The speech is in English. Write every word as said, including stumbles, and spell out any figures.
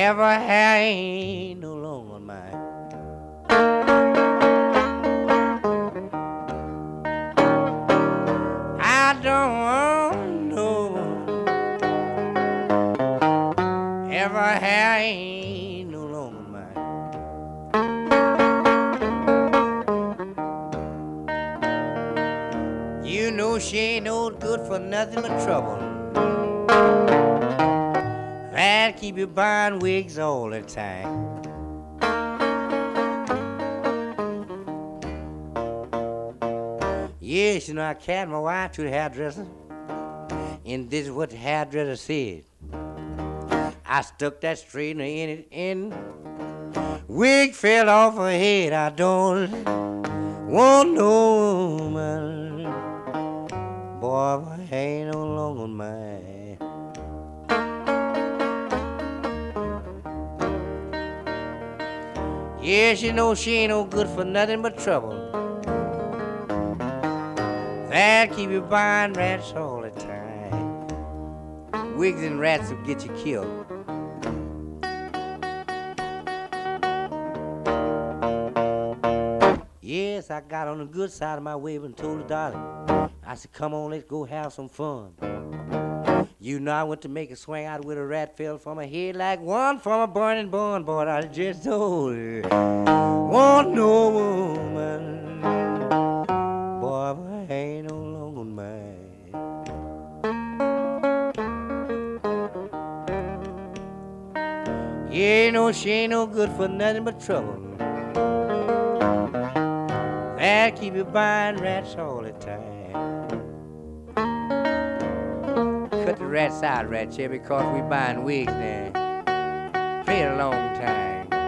Ever hair ain't no longer on mine. I don't want no ever hair ain't no longer mine. You know she ain't no good for nothing but trouble. That keep you buying wigs all the time. Yes, you know, I carried my wife to the hairdresser, and this is what the hairdresser said. I stuck that straightener in it, and wig fell off her head. I don't want no woman, boy, I ain't no longer mine. Yes, you know, she ain't no good for nothing but trouble. That keep you buying rats all the time. Wigs and rats will get you killed. Yes, I got on the good side of my wave and told her darling, I said, come on, let's go have some fun. You know I went to make a swing out with a rat fell from my head like one from a burning bun, but I just told her, want no woman, boy, I ain't no longer mine. Yeah, no, she ain't no good for nothing but trouble. That keep you buying rats all the time. Cut the rats out, Rat Chair, because we buying wigs now. Been a long time.